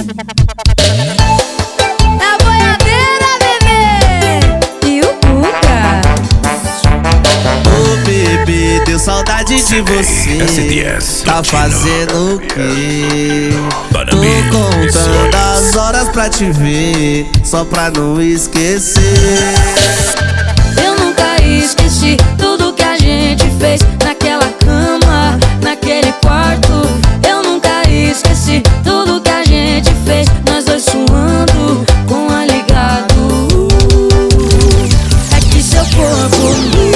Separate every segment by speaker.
Speaker 1: A boiadeira, bebê, e o Cuca.
Speaker 2: Ô bebê, deu saudade de você.
Speaker 3: SDS,
Speaker 2: Tá fazendo o quê? Tô contando as horas pra te ver, só pra não esquecer.
Speaker 1: Eu nunca esqueci tudo que a gente fez naquela cama, naquele quarto. Eu nunca esqueci tudo que a gente fez, nós dois suando com ar ligado. É que seu corpo,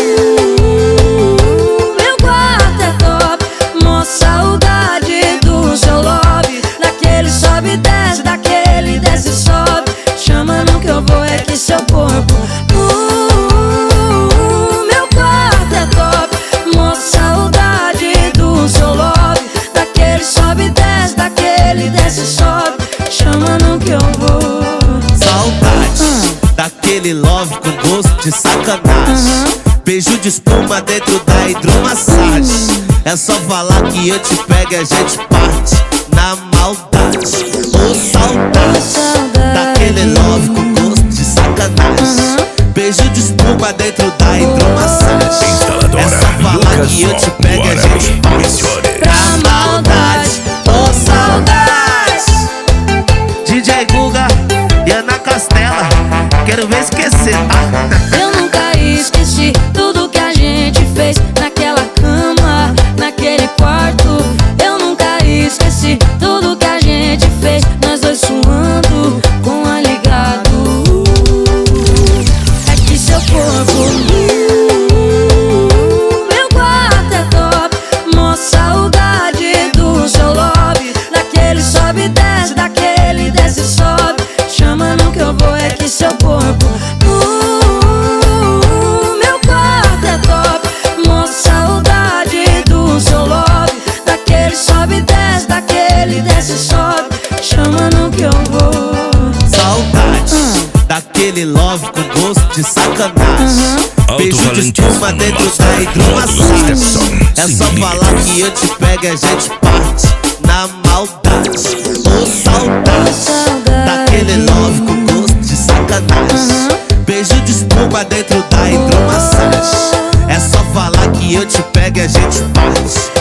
Speaker 1: meu quarto é top. Mó saudade do seu lobby, daquele sobe e desce, daquele desce e sobe. Chama no que eu vou, é que seu corpo, meu quarto é top. Mó saudade do seu lobby, daquele sobe e desce, daquele desce e sobe. Chama no que eu vou.
Speaker 2: Saudade daquele love com gosto de sacanagem. Beijo de espuma dentro da hidromassagem. É só falar que eu te pego e a gente parte na maldade. Ô saudade daquele love com gosto de sacanagem. Beijo de espuma dentro da hidromassagem. É só falar que eu te pego e a gente parte
Speaker 1: Pra maldade,
Speaker 2: ô saudade. DJ Guga e Ana Castela, quero ver esquecer, tá?
Speaker 1: eu nunca esqueci tudo que a gente fez naquela cama, naquele quarto. Eu nunca esqueci tudo que a gente fez, nós dois suando com ar ligado. É que seu corpo, meu quarto é top. Mó saudade do seu lobby, daquele sobe e desce, daquele desce e sobe. Chama no que eu vou, é que seu corpo, meu quarto é top. Mó saudade do seu lobby, daquele sobe e desce, daquele desce e sobe. Chama no que eu vou.
Speaker 2: Saudade daquele love com gosto de sacanagem. Beijo de espuma dentro da hidromassagem. É só falar que eu te pego e a gente parte na maldade. Ô saudade daquele love com gosto de sacanagem. Beijo de espuma dentro da hidromassagem. É só falar que eu te pego e a gente parte